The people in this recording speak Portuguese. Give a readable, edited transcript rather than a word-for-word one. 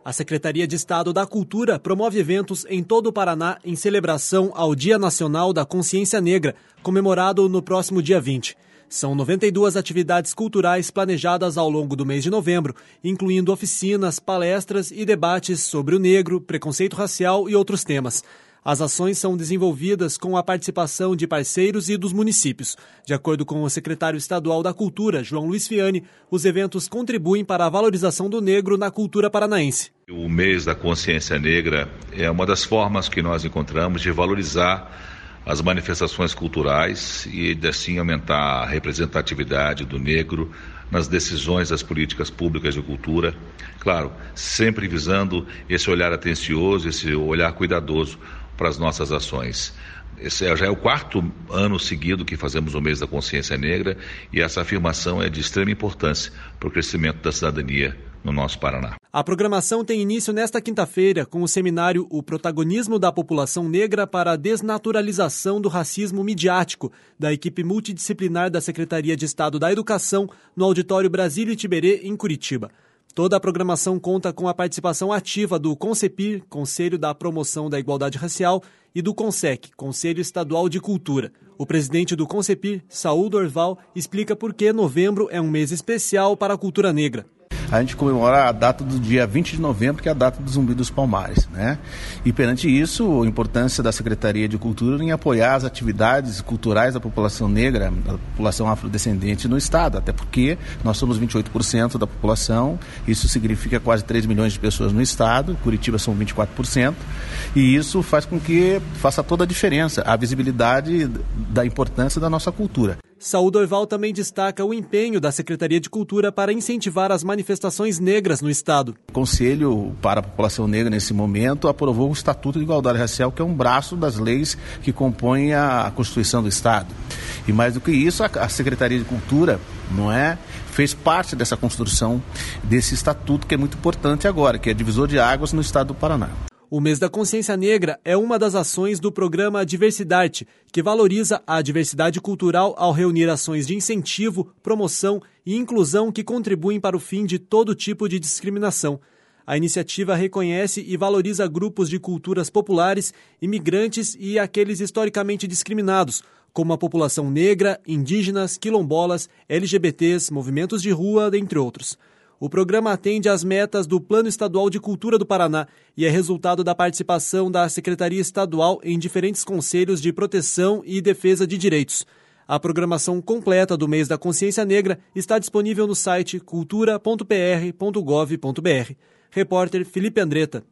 A Secretaria de Estado da Cultura promove eventos em todo o Paraná em celebração ao Dia Nacional da Consciência Negra, comemorado no próximo dia 20. São 92 atividades culturais planejadas ao longo do mês de novembro, incluindo oficinas, palestras e debates sobre o negro, preconceito racial e outros temas. As ações são desenvolvidas com a participação de parceiros e dos municípios. De acordo com o secretário estadual da Cultura, João Luiz Fiani, os eventos contribuem para a valorização do negro na cultura paranaense. O mês da consciência negra é uma das formas que nós encontramos de valorizar as manifestações culturais e, assim, aumentar a representatividade do negro nas decisões das políticas públicas de cultura. Claro, sempre visando esse olhar atencioso, esse olhar cuidadoso para as nossas ações. Esse já é o 4º ano seguido que fazemos o mês da consciência negra e essa afirmação é de extrema importância para o crescimento da cidadania no nosso Paraná. A programação tem início nesta quinta-feira com o seminário O Protagonismo da População Negra para a Desnaturalização do Racismo Midiático, da equipe multidisciplinar da Secretaria de Estado da Educação, no Auditório Brasília Tiberê, em Curitiba. Toda a programação conta com a participação ativa do CONCEPIR, Conselho da Promoção da Igualdade Racial, e do CONSEC, Conselho Estadual de Cultura. O presidente do CONCEPIR, Saul Dorval, explica por que novembro é um mês especial para a cultura negra. A gente comemora a data do dia 20 de novembro, que é a data do Zumbi dos Palmares, né? E perante isso, a importância da Secretaria de Cultura em apoiar as atividades culturais da população negra, da população afrodescendente no estado, até porque nós somos 28% da população, isso significa quase 3 milhões de pessoas no estado, Curitiba são 24%, e isso faz com que faça toda a diferença, a visibilidade da importância da nossa cultura. Saul Dorval também destaca o empenho da Secretaria de Cultura para incentivar as manifestações negras no estado. O Conselho para a População Negra, nesse momento, aprovou o Estatuto de Igualdade Racial, que é um braço das leis que compõem a Constituição do Estado. E mais do que isso, a Secretaria de Cultura, fez parte dessa construção desse estatuto, que é muito importante agora, que é divisor de águas no estado do Paraná. O Mês da Consciência Negra é uma das ações do programa Diversidade, que valoriza a diversidade cultural ao reunir ações de incentivo, promoção e inclusão que contribuem para o fim de todo tipo de discriminação. A iniciativa reconhece e valoriza grupos de culturas populares, imigrantes e aqueles historicamente discriminados, como a população negra, indígenas, quilombolas, LGBTs, movimentos de rua, dentre outros. O programa atende às metas do Plano Estadual de Cultura do Paraná e é resultado da participação da Secretaria Estadual em diferentes conselhos de proteção e defesa de direitos. A programação completa do Mês da Consciência Negra está disponível no site cultura.pr.gov.br. Repórter Felipe Andretta.